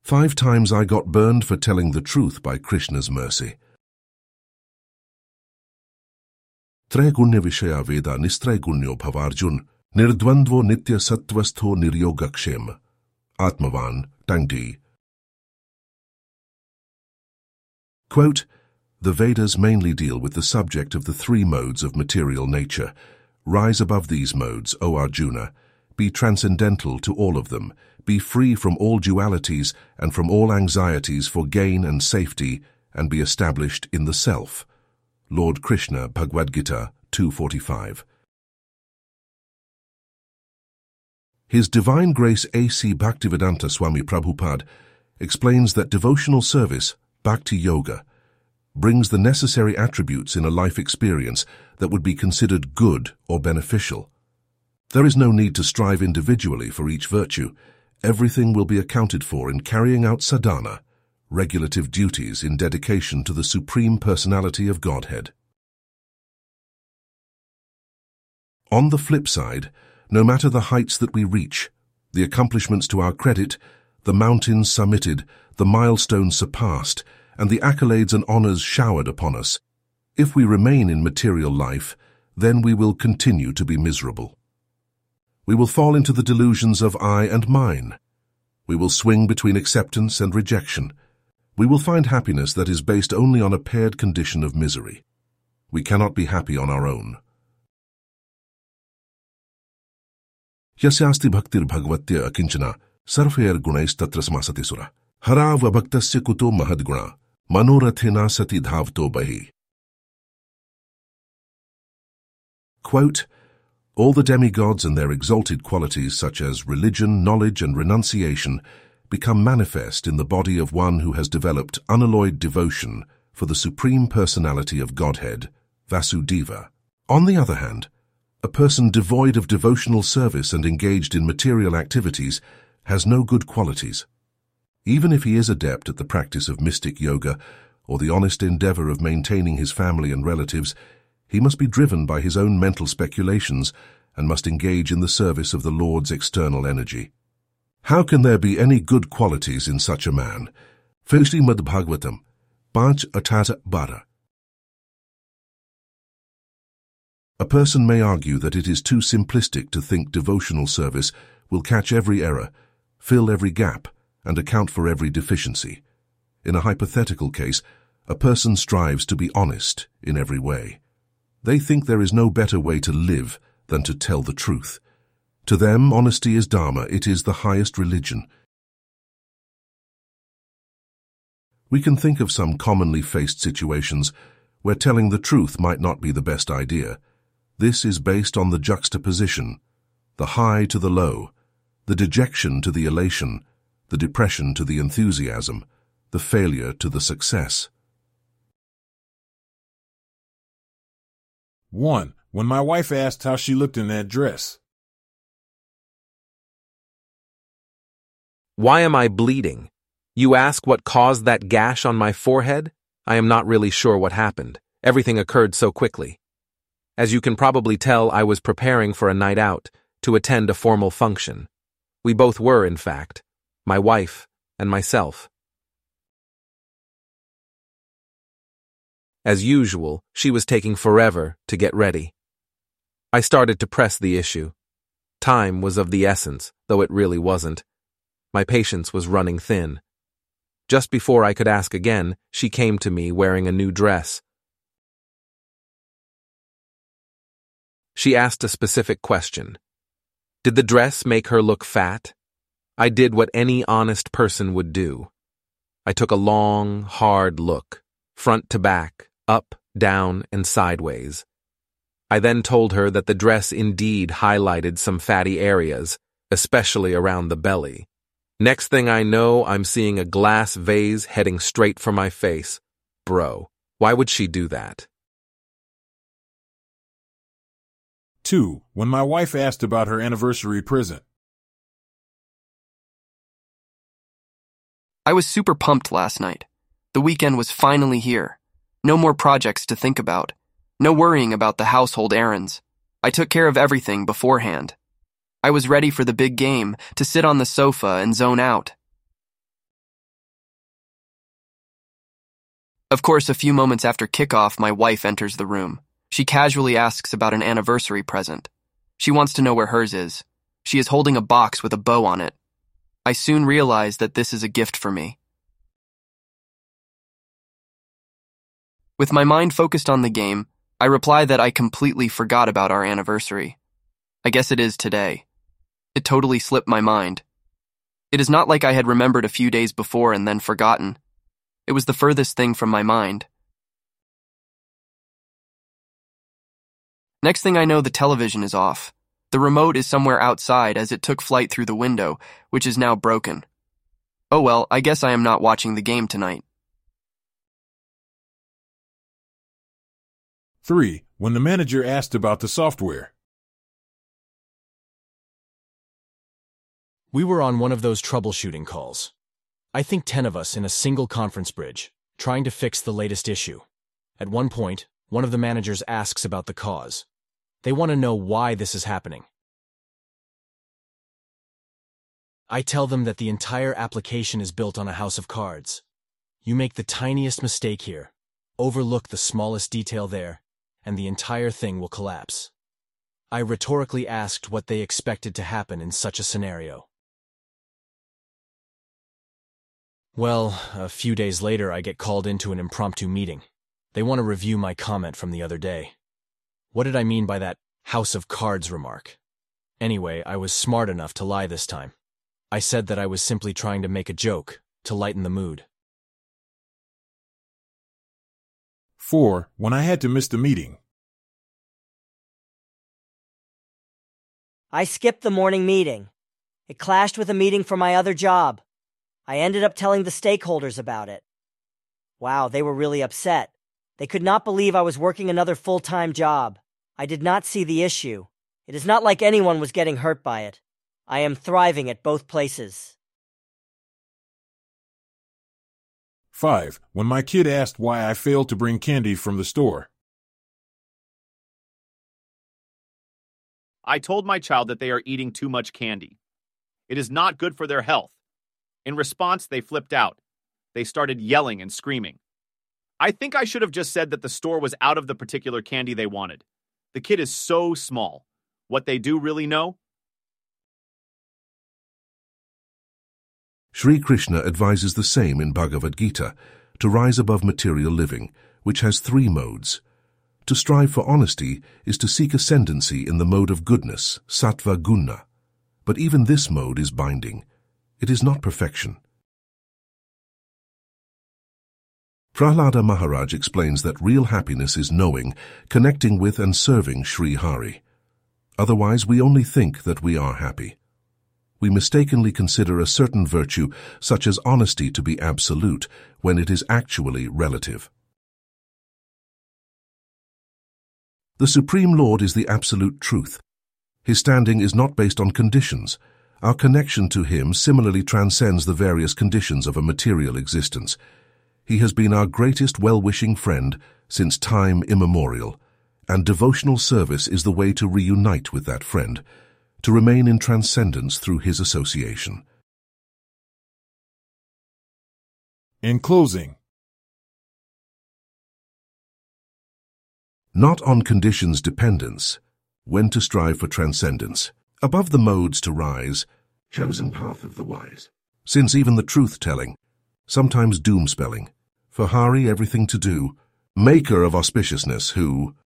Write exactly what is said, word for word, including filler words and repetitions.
Five times I got burned for telling the truth by Krishna's mercy. Traigunnya Vishaya Veda Nistraigunyo Bhavarjun Nirdvandvo Nitya Sattvastho Niryogakshema. Atmavan, Tangdi. Quote, the Vedas mainly deal with the subject of the three modes of material nature. Rise above these modes, O Arjuna. Be transcendental to all of them. Be free from all dualities and from all anxieties for gain and safety, and be established in the self. Lord Krishna, Bhagavad Gita two forty-five. His Divine Grace A C Bhaktivedanta Swami Prabhupada explains that devotional service, Bhakti Yoga, brings the necessary attributes in a life experience that would be considered good or beneficial. There is no need to strive individually for each virtue. Everything will be accounted for in carrying out sadhana, regulative duties in dedication to the Supreme Personality of Godhead. On the flip side, no matter the heights that we reach, the accomplishments to our credit, the mountains summited, the milestones surpassed, and the accolades and honors showered upon us, if we remain in material life, then we will continue to be miserable. We will fall into the delusions of I and mine. We will swing between acceptance and rejection. We will find happiness that is based only on a paired condition of misery. We cannot be happy on our own. Yasyasti bhaktir bhagvatya akinchana sarfair gunais tatrasmasati sura. Hara vabhaktasya kuto mahadguna manorathena sati dhavto bahi. Quote, all the demigods and their exalted qualities such as religion, knowledge, and renunciation become manifest in the body of one who has developed unalloyed devotion for the Supreme Personality of Godhead, Vasudeva. On the other hand, a person devoid of devotional service and engaged in material activities has no good qualities. Even if he is adept at the practice of mystic yoga or the honest endeavor of maintaining his family and relatives, he must be driven by his own mental speculations and must engage in the service of the Lord's external energy. How can there be any good qualities in such a man? Srimad Bhagavatam, Panch Atata Bara. A person may argue that it is too simplistic to think devotional service will catch every error, fill every gap, and account for every deficiency. In a hypothetical case, a person strives to be honest in every way. They think there is no better way to live than to tell the truth. To them, honesty is dharma, it is the highest religion. We can think of some commonly faced situations where telling the truth might not be the best idea. This is based on the juxtaposition, the high to the low, the dejection to the elation, the depression to the enthusiasm, the failure to the success. one. When my wife asked how she looked in that dress. Why am I bleeding? You ask what caused that gash on my forehead? I am not really sure what happened. Everything occurred so quickly. As you can probably tell, I was preparing for a night out to attend a formal function. We both were, in fact, my wife and myself. As usual, she was taking forever to get ready. I started to press the issue. Time was of the essence, though it really wasn't. My patience was running thin. Just before I could ask again, she came to me wearing a new dress. She asked a specific question. Did the dress make her look fat? I did what any honest person would do. I took a long, hard look, front to back, up, down, and sideways. I then told her that the dress indeed highlighted some fatty areas, especially around the belly. Next thing I know, I'm seeing a glass vase heading straight for my face. Bro, why would she do that? two. When my wife asked about her anniversary present. I was super pumped last night. The weekend was finally here. No more projects to think about. No worrying about the household errands. I took care of everything beforehand. I was ready for the big game, to sit on the sofa and zone out. Of course, a few moments after kickoff, my wife enters the room. She casually asks about an anniversary present. She wants to know where hers is. She is holding a box with a bow on it. I soon realize that this is a gift for me. With my mind focused on the game, I reply that I completely forgot about our anniversary. I guess it is today. It totally slipped my mind. It is not like I had remembered a few days before and then forgotten. It was the furthest thing from my mind. Next thing I know, the television is off. The remote is somewhere outside as it took flight through the window, which is now broken. Oh well, I guess I am not watching the game tonight. Three. When the manager asked about the software. We were on one of those troubleshooting calls. I think ten of us in a single conference bridge, trying to fix the latest issue. At one point, one of the managers asks about the cause. They want to know why this is happening. I tell them that the entire application is built on a house of cards. You make the tiniest mistake here, overlook the smallest detail there, and the entire thing will collapse. I rhetorically asked what they expected to happen in such a scenario. Well, a few days later I get called into an impromptu meeting. They want to review my comment from the other day. What did I mean by that house of cards remark? Anyway, I was smart enough to lie this time. I said that I was simply trying to make a joke, to lighten the mood. Four. When I had to miss the meeting. I skipped the morning meeting. It clashed with a meeting for my other job. I ended up telling the stakeholders about it. Wow, they were really upset. They could not believe I was working another full-time job. I did not see the issue. It is not like anyone was getting hurt by it. I am thriving at both places. Five. When my kid asked why I failed to bring candy from the store. I told my child that they are eating too much candy. It is not good for their health. In response, they flipped out. They started yelling and screaming. I think I should have just said that the store was out of the particular candy they wanted. The kid is so small. What they do really know? Sri Krishna advises the same in Bhagavad Gita, to rise above material living, which has three modes. To strive for honesty is to seek ascendancy in the mode of goodness, sattva guna. But even this mode is binding. It is not perfection. Prahlada Maharaj explains that real happiness is knowing, connecting with and serving Sri Hari. Otherwise, we only think that we are happy. We mistakenly consider a certain virtue, such as honesty, to be absolute, when it is actually relative. The Supreme Lord is the absolute truth. His standing is not based on conditions. Our connection to Him similarly transcends the various conditions of a material existence. He has been our greatest well-wishing friend since time immemorial, and devotional service is the way to reunite with that friend, to remain in transcendence through His association. In closing. Not on conditions dependence, when to strive for transcendence, above the modes to rise, chosen path of the wise. Since even the truth-telling, sometimes doom-spelling, for Hari everything to do, maker of auspiciousness who,